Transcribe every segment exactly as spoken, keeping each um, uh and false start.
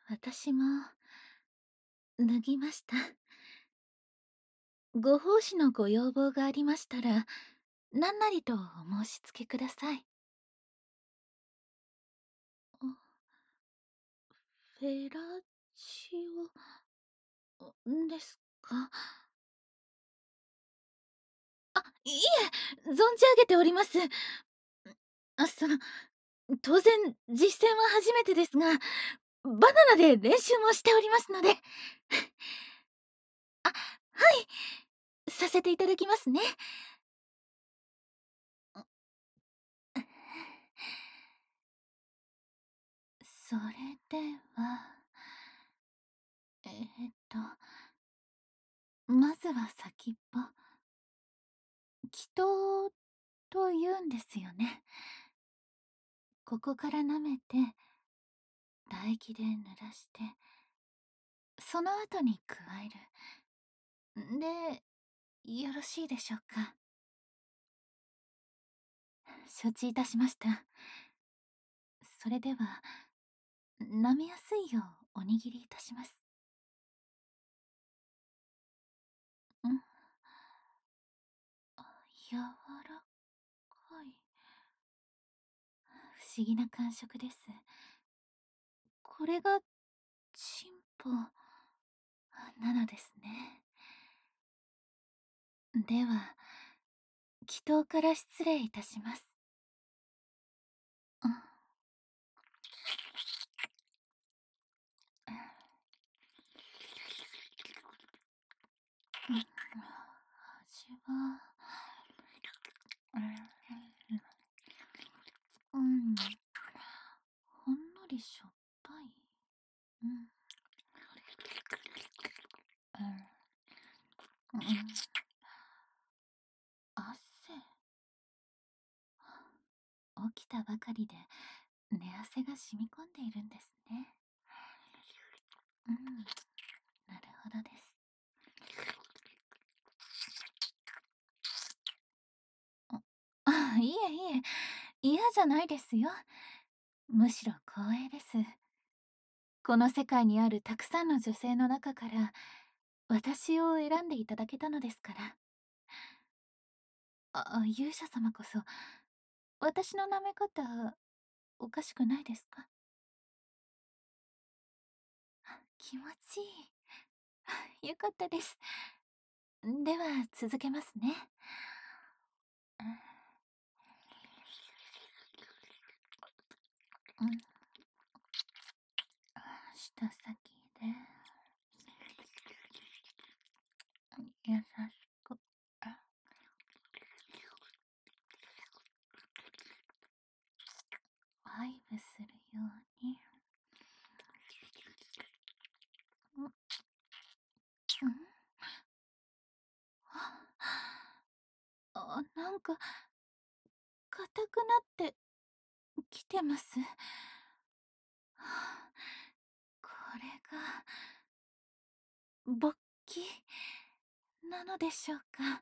私も脱ぎました。ご奉仕のご要望がありましたら、何なりとお申し付けください。あ、フェラチオんですか？あ、いいえ、存じ上げております。あ、その、当然実践は初めてですが、バナナで練習もしておりますので。あ、はい、させていただきますね。それでは、えーっと、まずは先っぽ。祈祷と言うんですよね。ここから舐めて、唾液で濡らして、その後に加える。で、よろしいでしょうか？承知いたしました。それでは、舐めやすいようおにぎりいたします。うん。柔らかい。不思議な感触です。これが、チンポ、なのですね。では、祈祷から失礼いたします。うん。うん、味は、うん、ほんのりしょっぱい。うん、うん、うん、汗。起きたばかりで寝汗が染み込んでいるんですね。うん、なるほどです。あ、いえいえ、嫌じゃないですよ。むしろ光栄です。この世界にあるたくさんの女性の中から私を選んでいただけたのですから。あ、勇者様こそ、私の舐め方、おかしくないですか？気持ちいい。よかったです。では、続けますね。うん。舌先で、優しく、ワイブするように。うん。うん。あ、なんか、硬くなってきてます。これが、勃起なのでしょうか？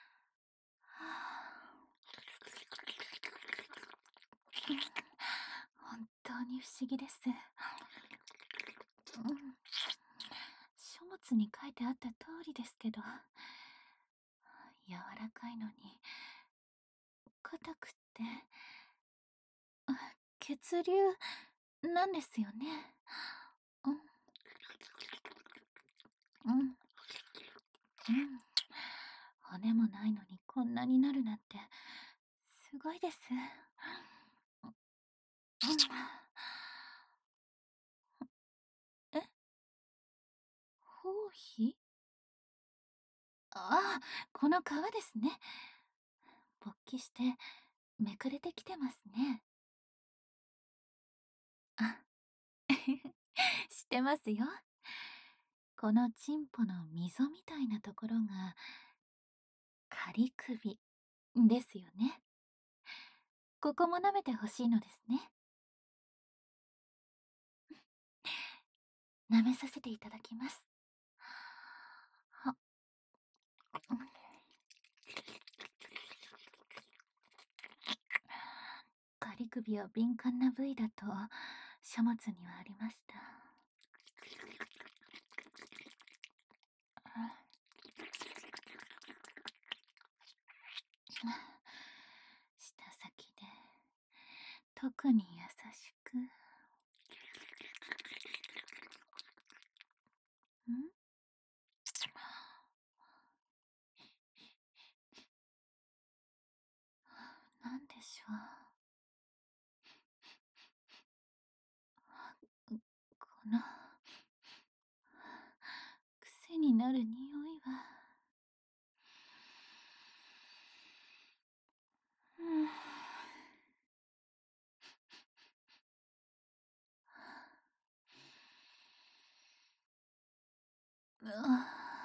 本当に不思議です。うん、書物に書いてあった通りですけど、柔らかいのに硬くって、あ、血流なんですよね。うん、うん、うん。骨もないのにこんなになるなんて、すごいです。うん、え、包皮？ああ、この皮ですね。勃起してめくれてきてますね。あ、知ってますよ。このチンポの溝みたいなところが仮首ですよね。ここも舐めてほしいのですね。舐めさせていただきます。は、仮首は敏感な部位だと書物にはありました。 舌先で特に優しく。ん？なんでしょう。この癖になる匂いは、うん、うわ、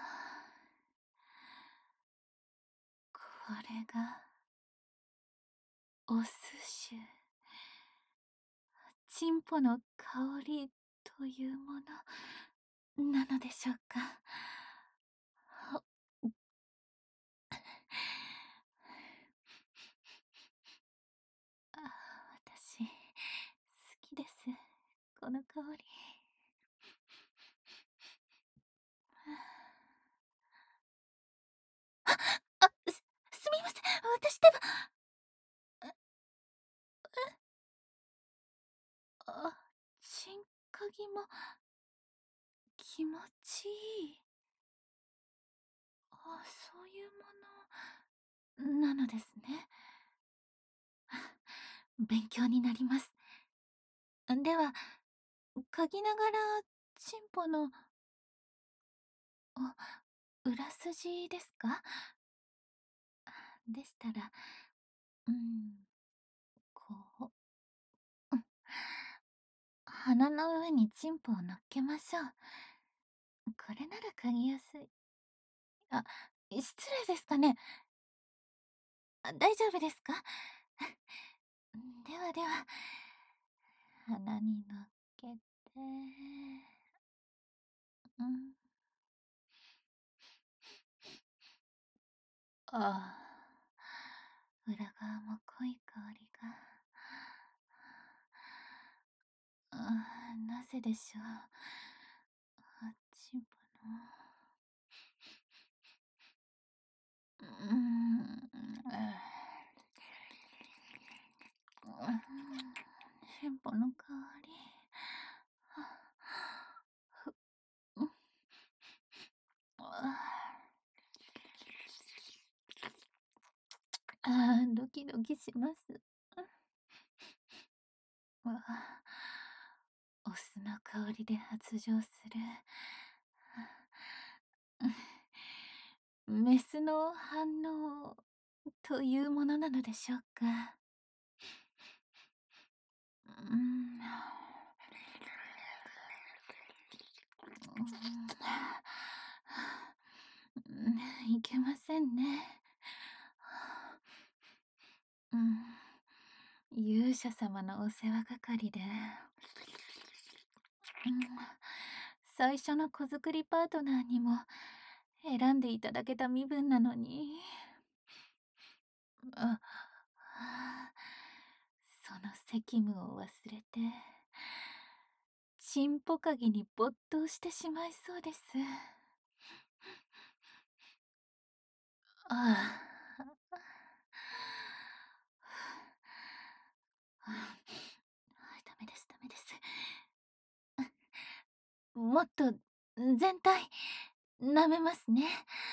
これがお寿司、チンポの香りというものなのでしょうか。あ、私好きです、この香り。あ、す、すみません。私では。あ、チンカギも気持ちいい。あ、そういうものなのですね。勉強になります。では、嗅ぎながらチンポの、あ、裏筋ですか？でしたら、うん、こう、うん、鼻の上にチンポを乗っけましょう。これなら嗅ぎやすい。あ、失礼ですかね。あ、大丈夫ですか？ではでは、鼻に乗っけて、うん。ああ、裏側も濃い香りが。ああ、なぜでしょう。あっちもの。うーん。シンポの香り。ふ、うん、ああ、ドキドキします。ああ、お酢の香りで発情する。メスの反応というものなのでしょうか。うん、うん、いけませんね。うん、勇者様のお世話係で、うん、最初の子作りパートナーにも選んでいただけた身分なのに。あ、その責務を忘れて、チンポカギに没頭してしまいそうです。ああ。あ、ダメです、ダメです。もっと全体舐めますね。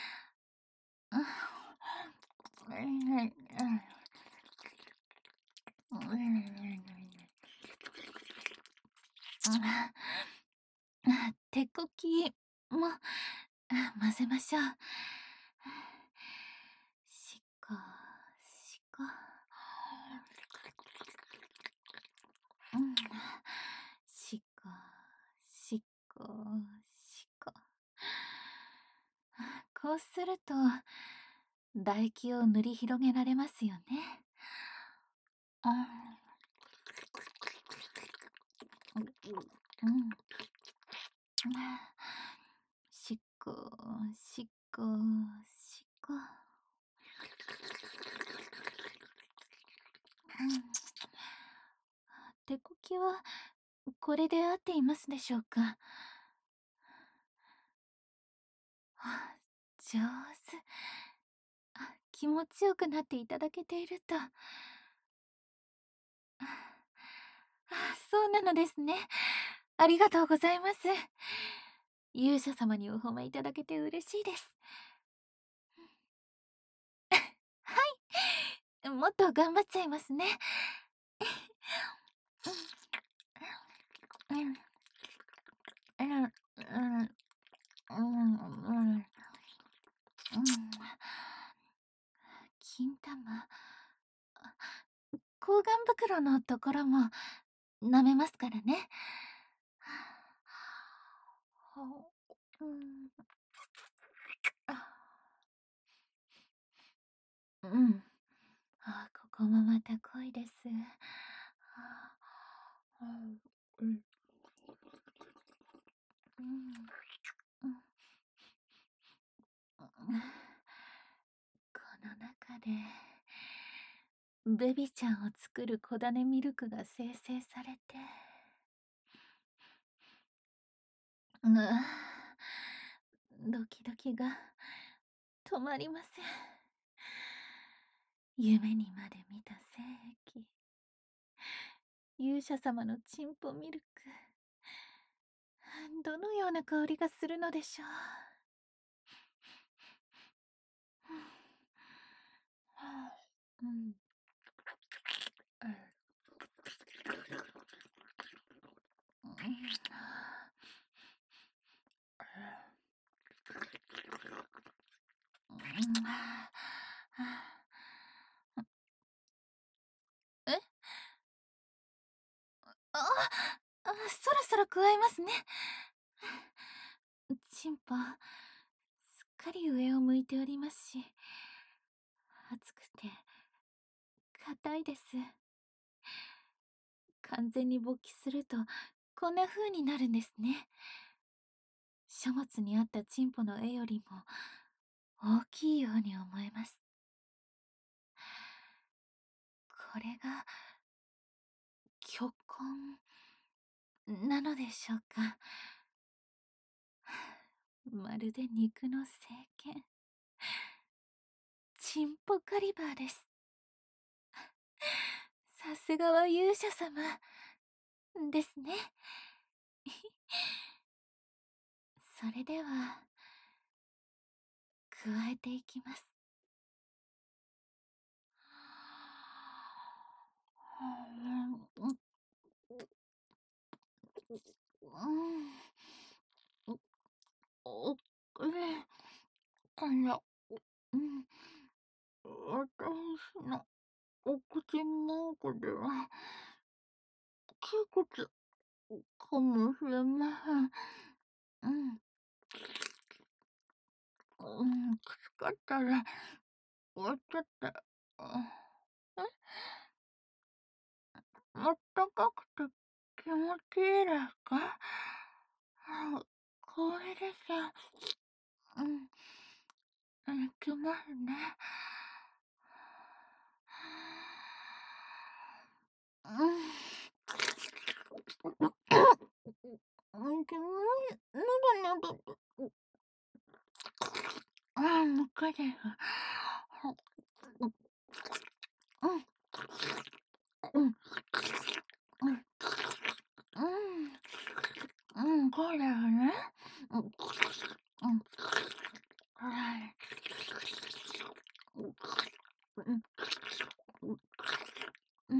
手こきも混ぜましょう。しこしこ。うん、しこしこしこ。こうすると唾液を塗り広げられますよね。あ、うん、しっこしっこしっこ。うん、手こきはこれで合っていますでしょうか？ 上手。あ、気持ちよくなっていただけていると。あ、そうなのですね。ありがとうございます。勇者様にお褒めいただけて嬉しいです。はい、もっと頑張っちゃいますね。うん、うん、うん、うん、うん、うん、金玉。抗がん袋のところも舐めますからね。うん、うん。あ、ここもまた濃いです。うん、うん、うん、この中でベビちゃんを作る小種ミルクが生成されて、うわ、ドキドキが止まりません。夢にまで見た精液、勇者様のチンポミルク、どのような香りがするのでしょう。うん、え、ああ、そろそろ加えますね。チンポすっかり上を向いておりますし、熱くて硬いです。完全に勃起するとこんな風になるんですね。書物にあったチンポの絵よりも大きいように思えます。これが巨根なのでしょうか。まるで肉の聖剣、チンポカリバーです。さすがは勇者様ですね。それでは加えていきます。うん、お、ね、この、うん、私のお口の中では、窮屈かもしれません。うん、うん、きつかったら、もうちょっと、え、あったかくて気持ちいいですか？あ、これですよ。うん、うん、きますね。うん。うん、きもい、のどのど、ああ、むかです。うん、うん、うん、うん、うん、そうだよね。うん、うん、はい。うん、うん、うん、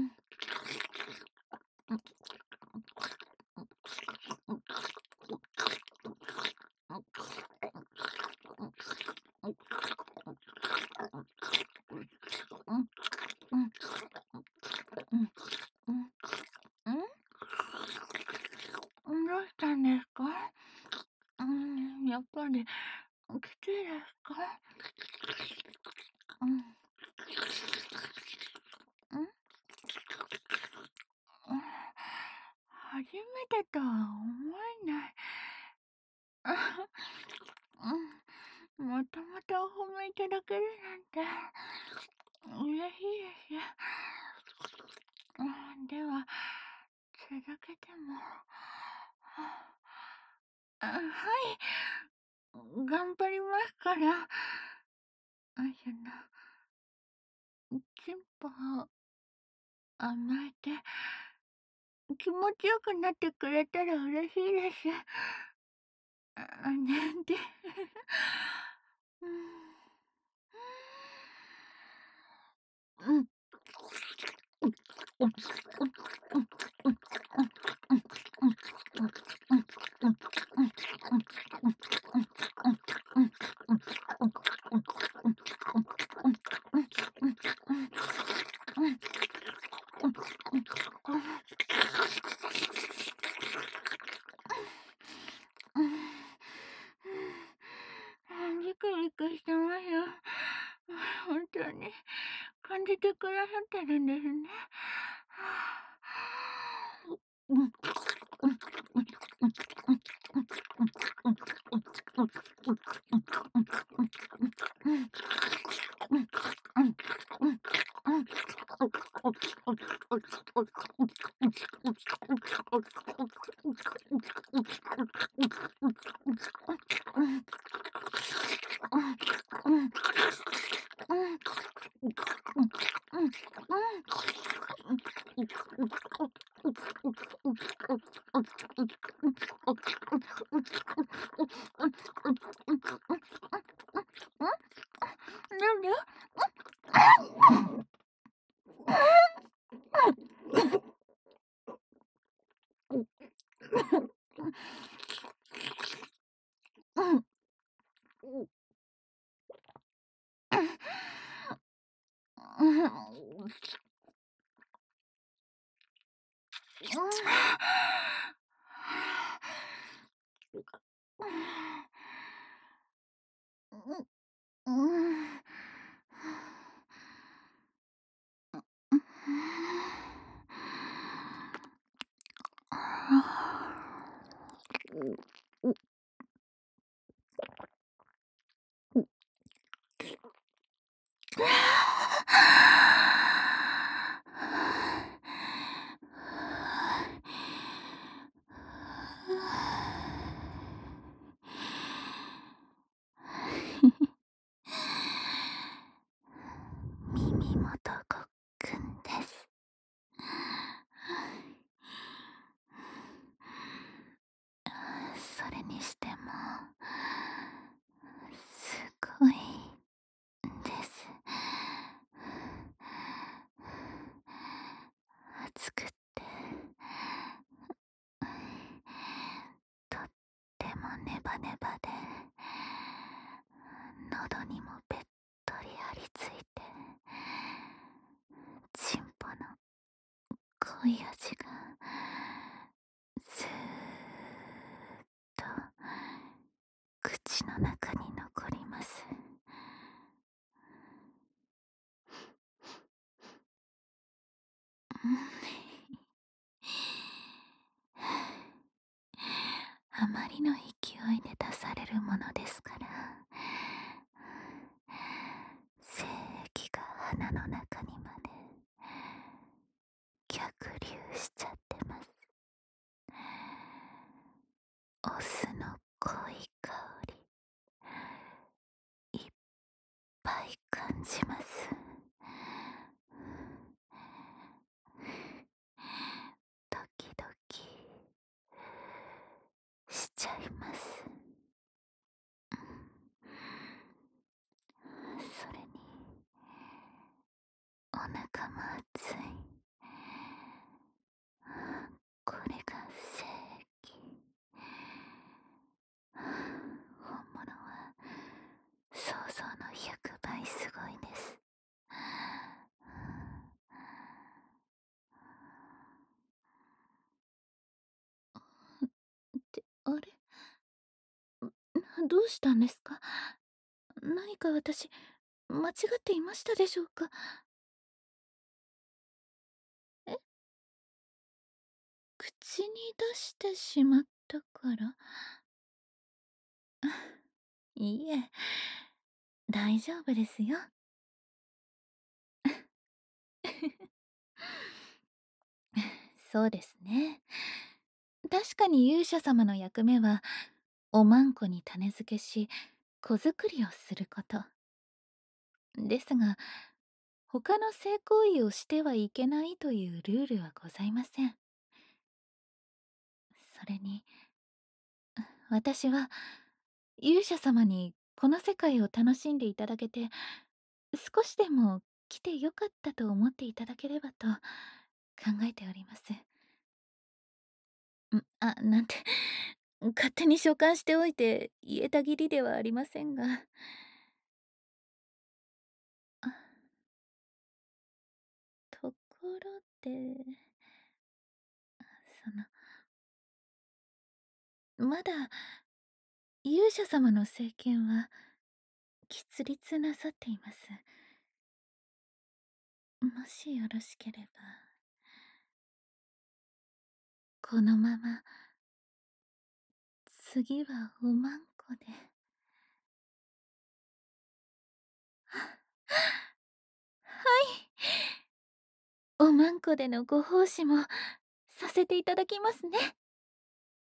うん、どうしたんですか？うん、やっぱり、きついですか？うん、うん、初めてとは思えない。うん、もともとお褒めいただけるなんて、嬉しいです。うん、では、続けても。あ、はい。 頑張りますから。あ、その、チンポを甘えて、気持ちよくなってくれたら嬉しいです。あ、なんて。うん。うん。ビクビクしてますよ。本当に感じてくださってるんですね。うん。なんで？うん。うん。うん。耳元ごっくんです。それにしてもすごいです。暑くってとってもネバネバで、喉にもべっとり張り付いて、チンポの濃い味がずーっと口の中に残ります。あまりの勢いで出されるものですから、精液が鼻の中にまで逆流しちゃってます。お酢の濃い香りいっぱい感じます。ドキドキしちゃいます。それにお腹も熱い。これが正義。本物は想像のひゃくばいすごいです。ってあれ、どうしたんですか？何か私間違っていましたでしょうか？え、口に出してしまったから？いいえ、大丈夫ですよ。そうですね。確かに勇者様の役目はおまんこに種付けし、 子作りをすること。ですが、他の性行為をしてはいけないというルールはございません。それに、私は勇者様にこの世界を楽しんでいただけて、少しでも来てよかったと思っていただければと考えております。ん、あ、なんて、勝手に所感しておいて言えたぎりではありませんが。あ、ところで、その、まだ勇者様の政権は喫立なさっています。もしよろしければ、このまま次はおまんこで。はい。おまんこでのご奉仕もさせていただきますね。